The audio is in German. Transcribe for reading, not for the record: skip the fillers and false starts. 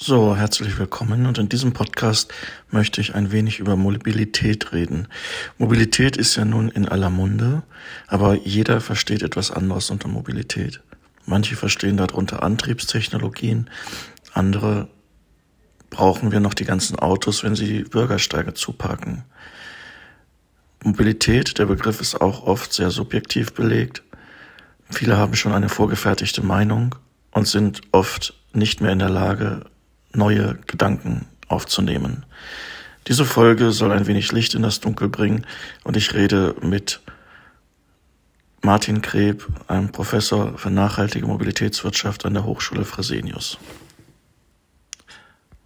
So, herzlich willkommen und in diesem Podcast möchte ich ein wenig über Mobilität reden. Mobilität ist ja nun in aller Munde, aber jeder versteht etwas anderes unter Mobilität. Manche verstehen darunter Antriebstechnologien, andere brauchen wir noch die ganzen Autos, wenn sie die Bürgersteige zuparken. Mobilität, der Begriff ist auch oft sehr subjektiv belegt. Viele haben schon eine vorgefertigte Meinung und sind oft nicht mehr in der Lage, neue Gedanken aufzunehmen. Diese Folge soll ein wenig Licht in das Dunkel bringen und ich rede mit Martin Kreb, einem Professor für nachhaltige Mobilitätswirtschaft an der Hochschule Fresenius.